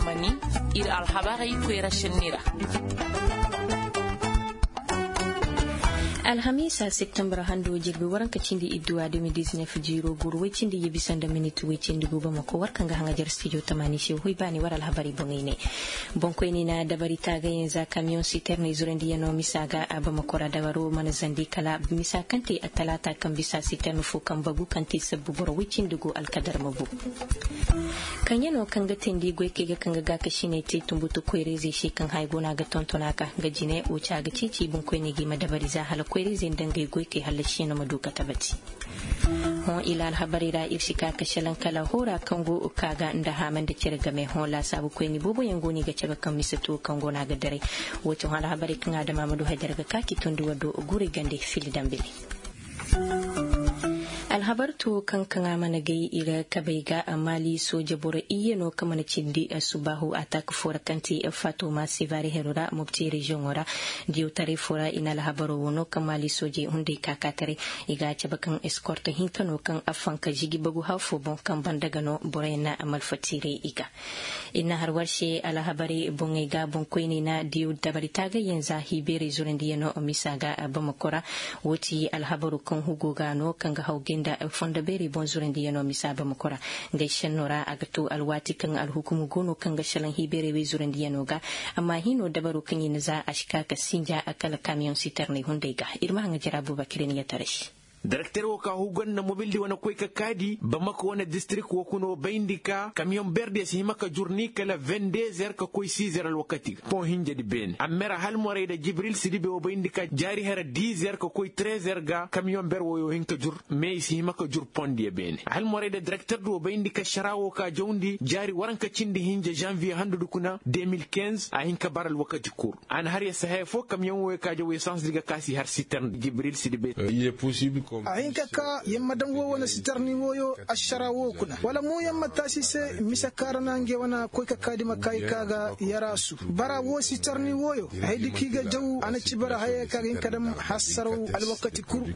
zamani ir alhabari kwera shinira. Alhamisa September hando jirbi waran kacindi idduwa 2019 jiro guru wicindi yibisanda minute wicindi guba mako warkan ga hanga jar studio tamani shi hoy bani waral habari bongine bonko ni na dabari taga yanza camion citerne zurendi yano misaga aba makora dabaro mana zandi kala misa kanti atalata kan bisa citerne fu kan bagu kanti sabbu boro wicindi go alkadar mabu kanyano kan ga tendi goyke ga kan ga ka shine te tumbutu koireze shi kan haigona ga tontonaka ga jine ucha ga cici bonko ni gi madabari za hala kweri dangai goike halashi na maduka tabati hon ila habari da irshika ka shalan kala hora kango kaga inda haman da kirga mai hola sabu ko ni bobo yango ni ga ceba kan misatu kango na ga dare wato hala habari kan da Mamadu Haidar ga kaki tundu wado guri gande fili dambele alhabartu kan mana gai ira kabaiga amali soja bora iyeno kamana cindi subahu atak fora kanti Fatuma Sivari Herura mubti region ora diu tare fora ina alhabaro wono kamali soje hunde kakatare iga cabakan escort hinkano kan afanka jigi bagu hafo bon kan bandagano borena amal fatire iga ina harwarshe alhabari bongega bonkoini na diu dabaritaga yanza hibere zurendiyano misaga abamakora woti alhabaru kan hugogano kan ga hauge da fonda beri bonzuren di yano misaba makora gaishen nora agatu alwati kan alhukumu gono kan gashalan hibere we zuren di yano ga amma hino dabaru kan yin za a shika ka sinja akala camion citerne hundega irma hanga jarabu bakirin ya tarashi Directeur woka hugon na mobil di wana koy ka kadi Bamako wana district wokuno bayindika camion berde si himaka journée kala 22h ka koy 6h al wakati pon hinja di ben amera hal moray da Jibril Sidibe o bayindika jari hera 10h ka koy 13h ga camion ber woyo hinka jur mais si himaka jur pon di ben hal moray da directeur do bayindika sharawo ka jawndi jari waranka cindi hinja janvier handu kuna 2015 a hinka baral wakati kur an har ya sahay fo camion wo ka jaw essence diga kasi har citerne Jibril Sidibe il est possible ahinka ka yamma dan wo wana sitarni woyo ashara wo kuna wala mu yamma tashi se misakara nange wana koy ka kadi makai kaga yarasu bara wo sitarni woyo haydi kiga jaw ana cibara haye kaga hinka dam hasaro alwakati kuru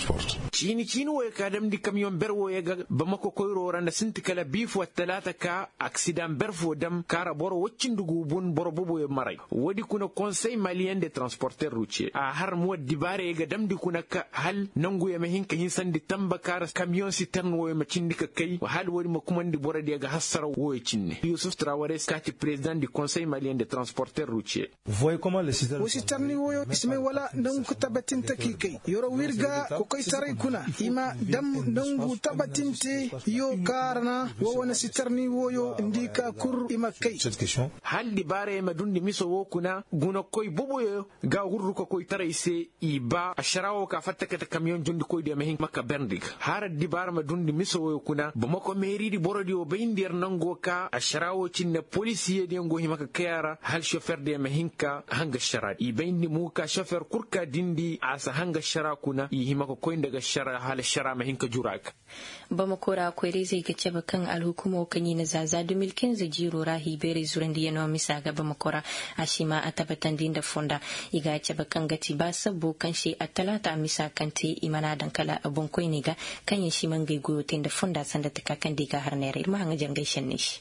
chini wo kadam di camion berwo yega Bamako koyro randa sinti kala bifu talata ka accident berfo dam kara boro waccindugu bun boro bobo e maray wodi kuna conseil malien des transporteurs routiers a har mo dibare yega dam di kuna ka hal nangu ya hinka hin sandi tamba kara camion citerne wo ma cindika kai wa hal wori ma kumandi bora daga hassara wo cinne Youssouf Traoré skati président du conseil malien des transporteurs routiers voyez comment le citerne wo isme wala nangu tabatin takikai yoro wirga ko kai tarai kuna ima dam nangu tabatinte yo karna wo wana citerne wo yo indika kur ima kai hal di bare ma dundi miso wo kuna guna koy bobo yo ga hurru ko koy tarai se iba asharawo ka fatta camion jondi koy de mehin makka bendik hara di barma dundi miso kuna Bamako mairie di borodi o beindir nango ka asharawo cinne policier de ngo himaka kayara hal chauffeur de mehinka hanga shara i beindi muka chauffeur kurka dindi asa hanga shara kuna i himaka koy daga shara hal shara mehinka jurak Bamako ra koy reze ga ceba kan alhukumo kanyi na zaza 2015 jiro rahi bere zurendi yano misaga Bamako ra ashima atabatan dinda fonda iga ceba kan gati ba sabbo kan shi atalata misa kanti imana dankala abun koy niga kan yin shi man gai goyo da fonda sanda ta kakan diga har nere irma hanga jangai shannish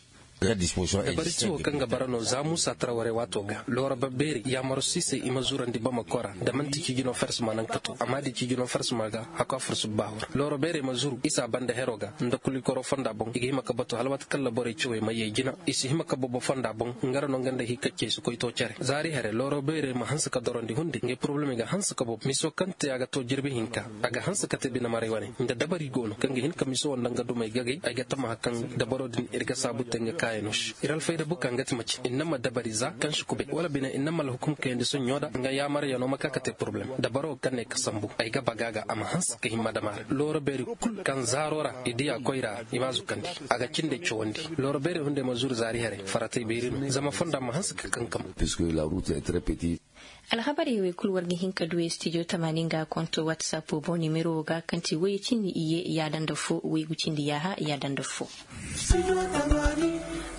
bari ciwo kan gabarano zamu satraware wato ga lora babberi ya marusise imazuran di Bamakora da mantiki gino fers manan kato amma di gino fers maga haka fers bahor lora bere mazuru isa banda heroga nda kuli koro fonda bon igi maka bato halwat kala bore ciwo maye gina isi himaka bobo fonda bon ngara no ganda hikakke su koy to cere zari here lora bere ma hansa ka dorondi hundi nge problème ga hansa ka bob miso kante aga to jirbe hinka aga hansa ka tebina mare wane nda dabari gono kange hinka miso wanda ngadu mai gage aga tama hakan da barodin irga sabutte nga iral fayda bukan gati mace innama dabariza kan shi kube wala bina innama hukum ka yanda sun yoda nga ya mara yano maka kate problem da baro kan ne kasambu ai ga bagaga amma hans ka himma da mar loro beri kul kan zarora idiya koira imazu kandi aga kinde chondi loro beri hunde mazur zari hare faratai berin zama fonda ma hans ka kankam puisque la route est très petite alhabari we kulwar gi hinka duwe studio 80 ga konto whatsapp bo numero ga kanti we cindi iye ya danda fo we gucindi ya ha ya danda fo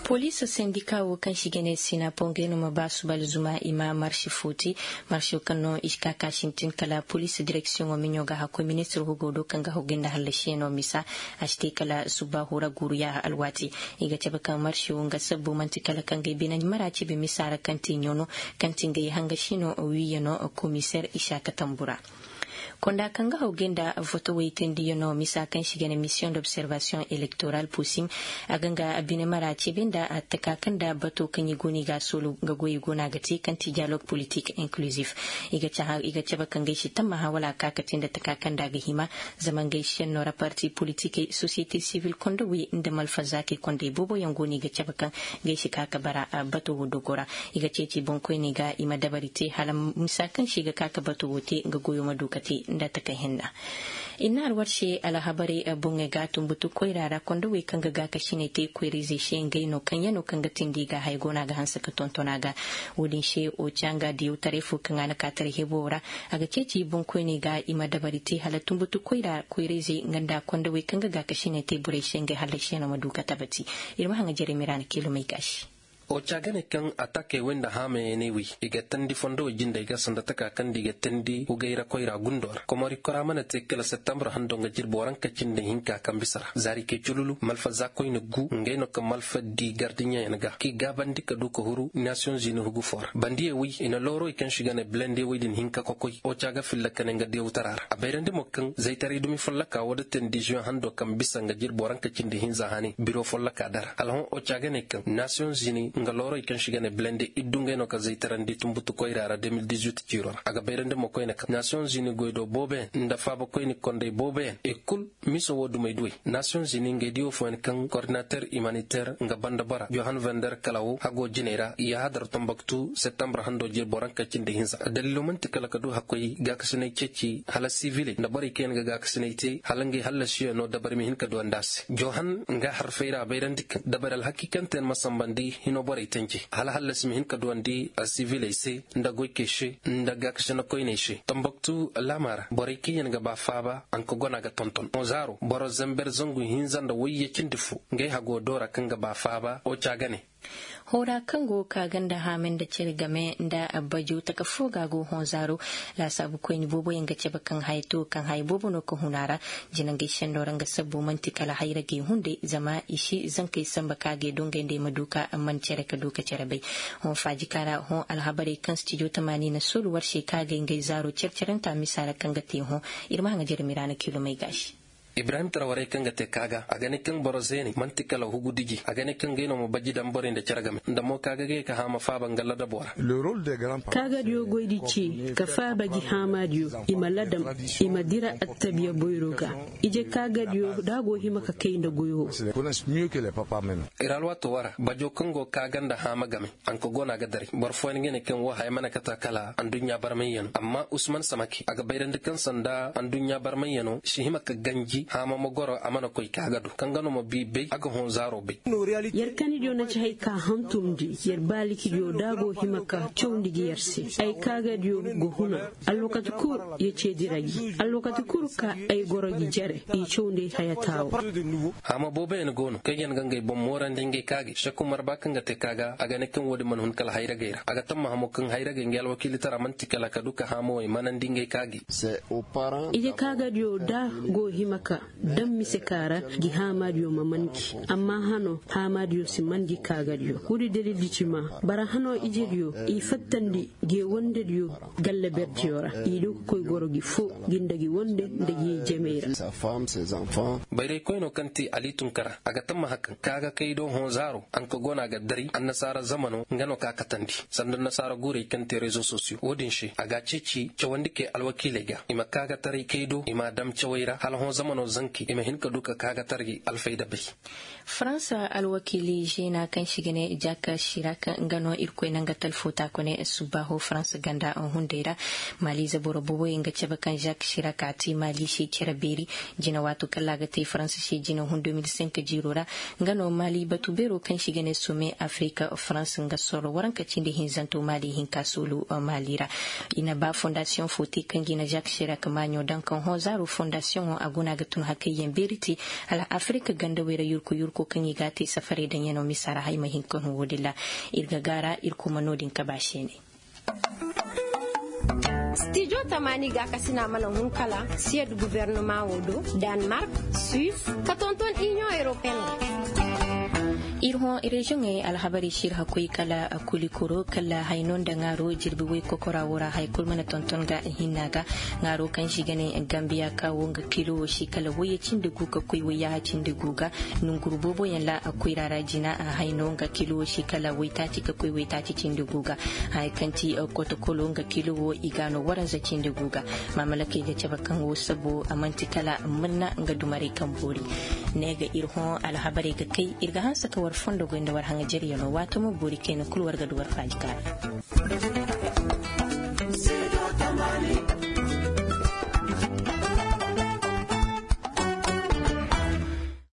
Polisa sindikawo kan shigene sina pongeno mabasu balzuma ima marshi futi marshi kanno iska kashintin kala police direction o minyoga ha ko ministre hugo kan ga hogenda halasheno misa ashte kala suba hura guru ya alwati iga taba kan marshi nga sabbu mantikala kan ga binan maraci be misara kan tinyono kan tinga hanga shino wiyano commissaire ishaka tambura konda kanga hogenda voto weitendi yono misa kan shigene mission d'observation électorale pusim aganga abine maraci benda ataka kanda bato kan yigoni ga solo ga goyi gona ga ti kan dialogue politique inclusif iga chaba kan gaishi tamma hawala kakatin da taka kanda ga hima zaman gaishen no parti politique société civile kondo wi inda malfazaki konde bobo yangoni ga chaba kan gaishi kaka bara bato dogora iga ceci bonko ni ga ima dabarite halam misa kan shiga kaka bato wote ga goyo madukati da ta kai hinna ina arwarshe alhabari bunga gatun butu koirara kondo we kanga ga kashine te koirize shenge no kanya no kanga tindi ga haigona ga hansa ka tontona ga wudin she o changa diu tarefu kanga na katare hebora aga ceci bunko ne ga ima dabarite halatun butu koirize nganda kondo we kanga ga kashine te bure shenge halashe na maduka tabati irma hanga jeremira na kilo mai gashi o chagane kan atake wenda hame newi igatandi fondo jinda iga sandataka kandi igatandi ugaira koira gundor komori koramana tekela september handonga jirboran kacinde hinka kambisara zari ke chululu malfa zakoyne gu ngeno ka malfa di gardinya yanaga ki gabandi ka duko huru nations unies hugu for bandie wi ina loro ikan shigane blende widin hinka kokoy o chaga filla kanenga de utarar abayrande mokkan zaitari dumi follaka wadaten di juin hando kambisanga jirboran kacinde hinza hani biro follaka dar alhon o chagane kan nations unies ngaloro ikan shigane blende idunge no ka zaitarandi tumbutu koirara 2018 jirora aga berende mo koyne Nations Unies goido bobe nda faba koyni konde bobe e kul miso wodu maydui Nations Unies ngedio fon kan coordinateur humanitaire nga banda bara Johan van der Kalawu hago jinera ya hadar Tombouctou septembre hando jir boran ka cinde hinsa dalilu manti kala kadu hakoy ga kasne ceci hala civile nda bari ken ga kasne te halangi hala shiyo no dabar mi hin ka do andas Johan nga harfeira bayrandik dabar al hakikante masambandi hino bari tenji hala smihin ka do andi civile se nda goykeshe nda ga kasna koyneshe Tombouctou lamar bari kiyen ga ba faba an ko gona ga tonton Mozaro boro zamber zongu hinzanda woyye cindifu ngai hago dora kanga ba faba o chagane hora kango ka ganda hamen da cirgame da abaju ta kafo gago honzaro la sabu ko ni bobo yanga ce bakan haito kan hay bobo no ko hunara jinan ge shendoran ga sabu mantikala hayra ge hunde zama ishi zan kai samba kage donga inde maduka amman cere ka duka cere bai hon faji kara hon alhabari kan studio 80 na sulu warshe kage ngai zaro cerceren ta misala kan ga te hon irma nga jermira na kilo mai gashi Ibrahim Traoré kanga te kaga agane kan borozeni mantikala hugudigi agane kan geno mo baji dambore nde caragame ndamo kaga ge ka hama faba ngalla da bora le rôle des grands kaga dio goidi ci ka faba gi hama dio imaladam imadira attabiya boyroga ije kaga dio dago hima ka keinda goyo connaissent mieux que les papas même iralwa to wara bajo kango kaga nda hama game an ko gona ga dari bor fo ngene ken wo hay mana kata kala andunya barmayeno amma Usman Samaki aga bayrande kan sanda andunya barmayeno shi hima ka ganji hama mogoro amana koy kagadu kangano mo bibe aga hon zaro be yerkani dio na chay ka hantumdi yer baliki dio dago himaka chowndi yersi ay kaga dio go huna alwakati kur ye chediragi alwakati kur ka ay gorogi jare e chowndi hayatawo hama bobe en gono kayen gangay bom morande ngey kage shakku marba kanga te kaga aga ne kan wodi man hun kala hayra geira aga tamma hamo kan hayra ge ngel wakili tara mantikala kaduka hamo e manandi ngey kage c'est aux parents ije kaga dio da go himaka dan misekara gi hamadiyo mamanki amma hano hamadiyo simangi kagadiyo wuri deli dicima bara hano ijediyo I fattandi ge wonde diyo galle bertiora ido koy gorogi fo gindagi wonde ndagi jemeira sa femme ses enfants bayre koyno kanti ali tunkara aga tamma hakan kaga kaydo honzaro an ko gona ga dari annasara zamano ngano ka katandi sandan nasara gure kanti réseaux sociaux wodin shi aga ceci cewandike alwakile ga ima kaga tari kaydo ima dam cewaira hal hon zamano zanki ima hinka duka kaga targi alfaida bai Fransa alwakili jena kan shigene jaka shiraka ngano irko nanga talfota kone subaho France ganda on hundera mali zaboro bobo inga chaba kan Jacques Chirac ati mali shi ceraberi jina watu kallaga te France shi jina hun 2005 jirora ngano mali batubero kan shigene some Africa France nga soro waranka cinde hinzanto mali hinka sulu malira ina ba fondation foti kan gina Jacques Chirac manyo dan kan hozaro fondation aguna ga tun hakayyan beriti ala Afrika ganda wera yurko kan yigati safare dan yano misara hay mahin kan wodilla irga gara irko manodin kabashe ne Studio Tamani ga kasina mana hunkala siya gouvernement wodo Denmark, Suisse, katonton Union Européenne. Irho region e alhabari shir hakoi kala kulikoro kala hainon da ngaro jirbi wai kokora wora hay kulmana tonton ga hinaga ngaro kan shigane Gambia ka wonga kilo shi kala waye cindigu ka koi waya cindigu ga nun gurbobo yalla akwai rarajina a hainon ga kilo shi kala wai ta ka koi wai ta cindigu ga hay kanti kotokolo ga kilo wo igano waran za cindigu ga mamalake da tabakan wo sabo amanti kala munna ga dumare kan bori ne ga irho alhabari ga kai irga hansa ka fondo gwenda war hanga jeri yono wato mo buri kena kulwar ga duwar fajika